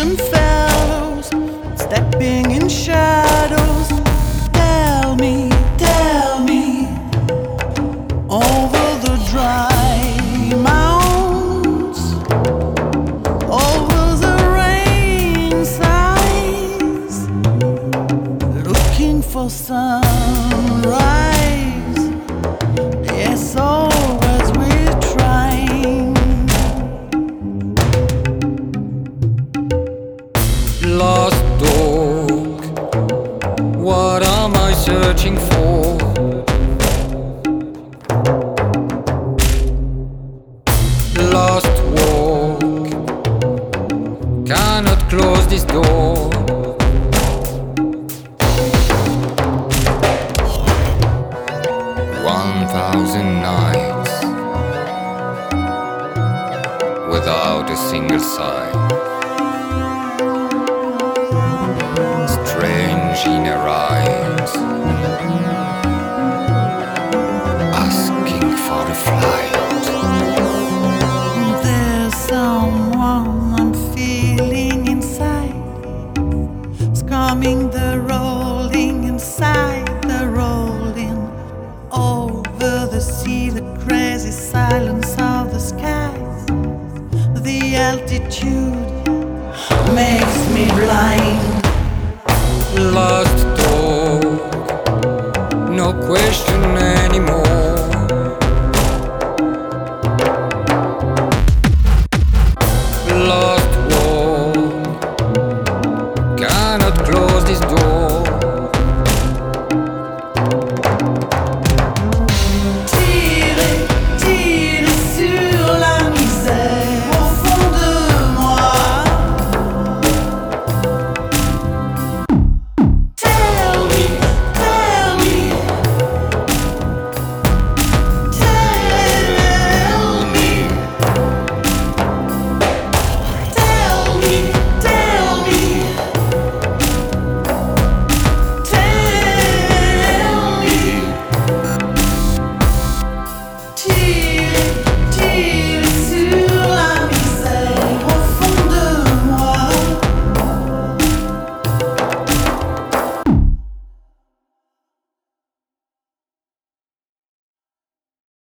drunken fellows stepping in shadows. Tell me, over the dry mounds, over the rain sighs, looking for sunrise. Yes, always we're trying. Lost dog, what am I searching for? Lost walk, cannot close this door. 1,000 nights without a single sigh. Strange inner eyes asking for a flight. There's someone I'm feeling inside. It's coming, the rolling inside, the rolling over the sea, the crazy silence of the skies. The altitude makes me blind. Lost dog, no question.